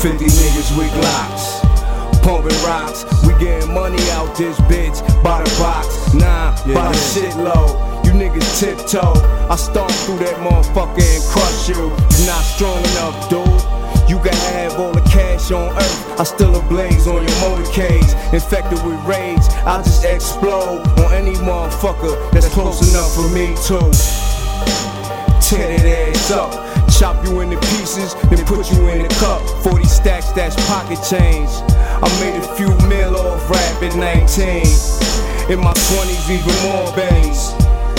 50 niggas with Glocks, pumping rocks. We getting money out this bitch by the box, by the shitload. You niggas tiptoe. I stomp through that motherfucker and crush you. You're not strong enough, dude. You can have all the cash on earth, I still ablaze on your motorcades. Infected with rage, I'll just explode on any motherfucker that's close enough for me too. Tear that ass up, chop you into pieces, then put you in a cup. 40 stacks, that's pocket change. I made a few mil off rap at 19. In my 20s, even more bangs.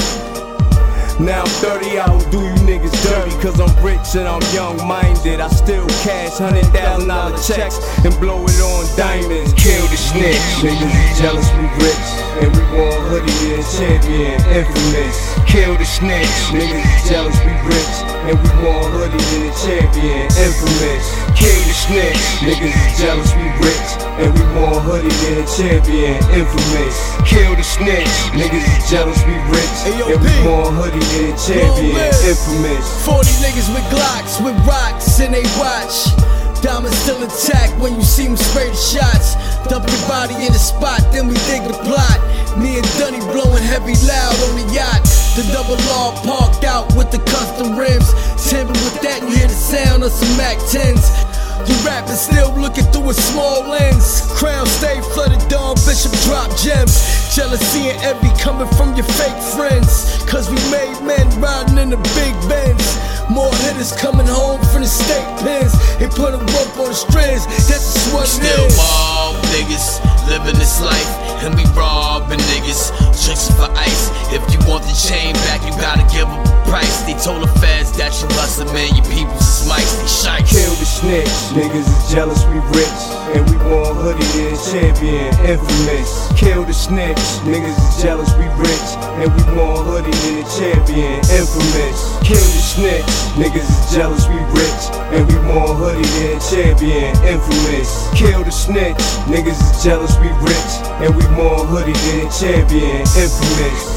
Now I'm 30, I will do you niggas dirty, cause I'm rich and I'm young-minded. I still cash $100,000 checks and blow it on diamonds. Kill the snitch, niggas is jealous we rich, and we want hoodie and champion, infamous. Kill the snitch, niggas is jealous we rich, and we want hoodie and champion, infamous. Kill the snitch, niggas is jealous we rich, and we want hoodie and champion, infamous. Kill the snitch, niggas is jealous we rich, and we want hoodie and champion, infamous. 40 niggas with Glocks, with rocks, and they watch. Diamonds still intact when you see them spray the shots. Dump your body in the spot, then we dig the plot. Me and Dunny blowing heavy loud on the yacht. The double R parked out with the custom rims. Timber with that, you hear the sound of some Mac 10s. You rapping still looking through a small lens. Crown stay flooded, Dawn Bishop drop gems. Jealousy and envy coming from your fake friends, cause we made men riding in the big Benz. More hitters coming home from the state pens. They put a rope on the strands, that's just what it is. Still mob niggas living this life, and we robbing niggas, tricks for ice. If you want the chain back, you gotta give them a price. They told the feds that you bustin', man, your peoples is mice, they shite. Kill the snitch, niggas is jealous we rich, and we want hoodie and champion, infamous. Kill the snitch, niggas is jealous we rich, and we want hoodie and champion, infamous. Kill the snitch, niggas is jealous we rich, and we want hoodie and champion, infamous. Kill the snitch, niggas is jealous we rich, and we want hoodie and champion, infamous.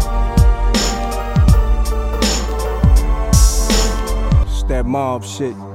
That mob shit.